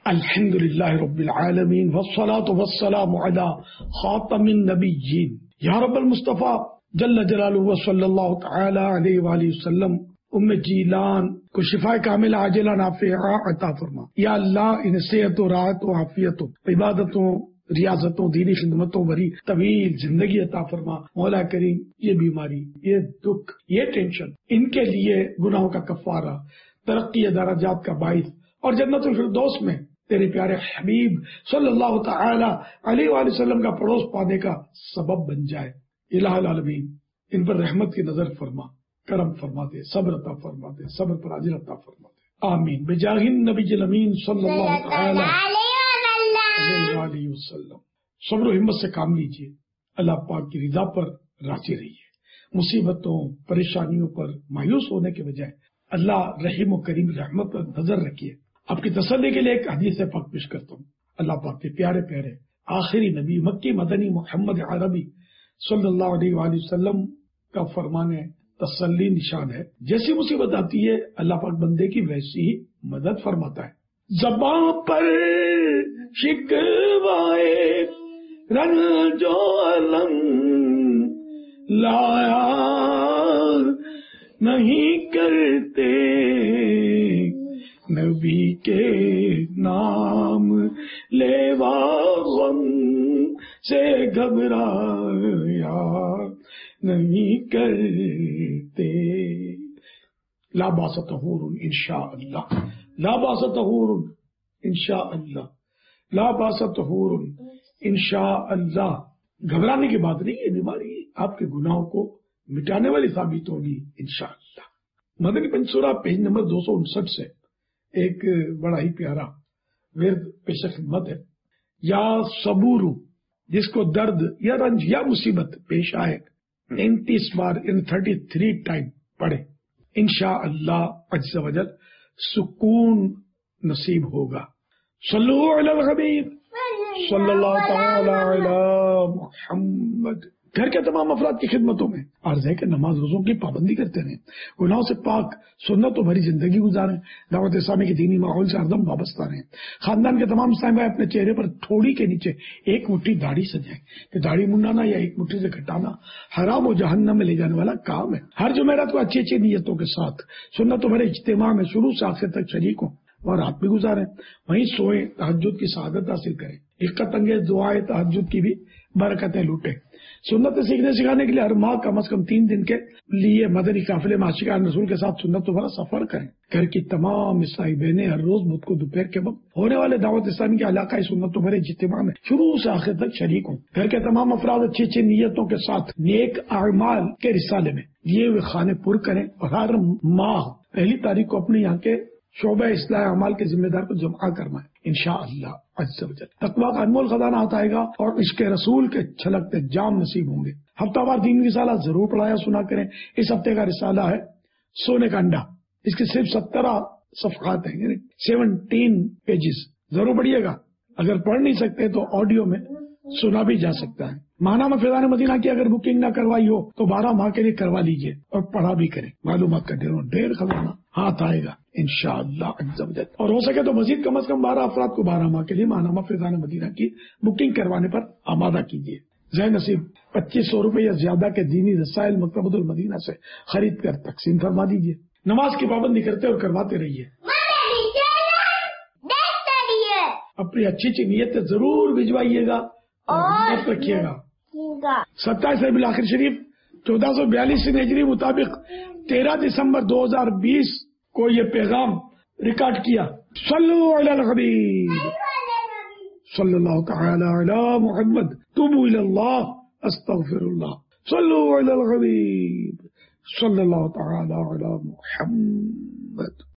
الحمد للہ رب العالمین والصلاة والسلام علی خاتم النبیین یا رب المصطفیٰ جل جلالہ وصلی اللہ تعالی علیہ وآلہ وسلم ام جیلان کو شفا کامل عاجلہ نافعہ عطا فرما۔ یا اللہ انہیں صحت و راحت و عافیت و عبادتوں ریاضتوں دینی خدمتوں بھری طویل زندگی عطا فرما۔ مولا کریم یہ بیماری، یہ دکھ، یہ ٹینشن، ان کے لیے گناہوں کا کفارہ، ترقی درجات کا باعث اور جنت الفردوس میں تیرے پیارے حبیب صلی اللہ تعالی علیہ وآلہ وسلم کا پڑوس پانے کا سبب بن جائے۔ الہ العالمین ان پر رحمت کی نظر فرما، کرم فرما دے، صبر عطا فرما دے، صبر پر اجر عطا فرما دے، آمین بجاہ النبی الامین صلی اللہ تعالی علیہ وآلہ وسلم۔ صبر و ہمت سے کام لیجیے، اللہ پاک کی رضا پر راضی رہیے، مصیبتوں پریشانیوں پر مایوس ہونے کے بجائے اللہ رحیم و کریم رحمت پر نظر رکھیے۔ آپ کی تسلی کے لیے ایک حدیث پاک پیش کرتا ہوں۔ اللہ پاک کے پیارے پیارے آخری نبی مکی مدنی محمد عربی صلی اللہ علیہ وآلہ وسلم کا فرمان تسلی نشان ہے، جیسی مصیبت آتی ہے اللہ پاک بندے کی ویسی ہی مدد فرماتا ہے۔ زباں پر شکوائے رنج و الم لایا نہیں کرتے، نبی کے نام لیوا غم سے گھبرایا نہیں کرتے۔ لا باس طہور انشاءاللہ، لا باس طہور انشاءاللہ، لا باس طہور انشاءاللہ۔ گھبرانے کی بات نہیں، یہ بیماری آپ کے گناہوں کو مٹانے والی ثابت ہوگی انشاءاللہ۔ مدنی پنج سورہ پیج نمبر 259 سے ایک بڑا ہی پیارا ورد پیش خدمت ہے۔ یا صبور، جس کو درد یا رنج یا مصیبت پیش آئے 39 بار ان 33 ٹائم پڑھے، انشاءاللہ عز و جل سکون نصیب ہوگا۔ صلو علی الحبیب صلی اللہ تعالی علی محمد۔ گھر کے تمام افراد کی خدمتوں میں عرض ہے کہ نماز روزوں کی پابندی کرتے رہیں، گناہوں سے پاک سنتوں بھری زندگی گزاریں، دعوت اسلامی کے دینی ماحول سے ہر دم وابستہ رہیں۔ خاندان کے تمام اسلامی بھائی اپنے چہرے پر تھوڑی کے نیچے ایک مٹھی داڑھی سجائیں کہ داڑھی منڈانا یا ایک مٹھی سے گھٹانا حرام و جہنم میں لے جانے والا کام ہے۔ ہر جمعرات کو اچھی اچھی نیتوں کے ساتھ سنتوں بھرے اجتماع میں شروع سے آخر تک شریک ہوں اور رات بھی گزاریں، وہیں سوئیں، تہجد کی سعادت حاصل کریں، حقیقت انگیز دعائیں تہجد کی بھی برکتیں لوٹیں۔ سنت سیکھنے سکھانے کے لیے ہر ماہ کم از کم 3 دن کے لیے مدنی قافلے میں عاشقان رسول کے ساتھ سنت بھرا سفر کریں۔ گھر کی تمام عیسائی بہنیں ہر روز بدھ کو دوپہر کے وقت ہونے والے دعوت اسلامی کے علاقائی سنت بھرے اجتماع میں شروع سے آخر تک شریک ہوں۔ گھر کے تمام افراد اچھی اچھی نیتوں کے ساتھ نیک اعمال کے رسالے میں لیے ہوئے خانے پر کریں اور ہر ماہ 1 تاریخ کو اپنے یہاں کے شعبہ اصلاح اعمال کے ذمہ دار کو جمع کرنا ہے انشاءاللہ عز و جل۔ تقویٰ کا انمول خزانہ آتا ہے گا اور عشق رسول کے چھلکتے جام نصیب ہوں گے۔ ہفتہ وار دین رسالہ ضرور پڑھایا سنا کریں۔ اس ہفتے کا رسالہ ہے سونے کا انڈا، اس کے صرف 17 صفحات ہیں، یعنی 17 پیجز۔ ضرور پڑھیے گا، اگر پڑھ نہیں سکتے تو آڈیو میں سنا بھی جا سکتا ہے۔ ماہنامہ فیضان مدینہ کی اگر بکنگ نہ کروائی ہو تو 12 ماہ کے لیے کروا لیجئے اور پڑھا بھی کریں۔ معلومات کا ڈھیر خزانہ ہاتھ آئے گا انشاءاللہ عز و جل۔ اور ہو سکے تو مزید کم از کم 12 افراد کو 12 ماہ کے لیے ماہنامہ فیضان مدینہ کی بکنگ کروانے پر آمادہ کیجیے۔ ذہن نصیب 2500 روپے یا زیادہ کے دینی رسائل مکتبۃ المدینہ سے خرید کر تقسیم فرما دیجیے۔ نماز کی پابندی کرتے اور کرواتے رہیے۔ اپنی اچھی اچھی نیتیں ضرور بھجوائیے گا اور یاد رکھیے گا۔ 27 ربیع الاخر شریف 1442 ہجری مطابق 13 دسمبر 2020 کو یہ پیغام ریکارڈ کیا۔ صلو علی الحبیب صلی اللہ تعالی علی محمد، توبوا الی اللہ استغفر اللہ، صلو علی الحبیب صلی اللہ تعالی علی محمد۔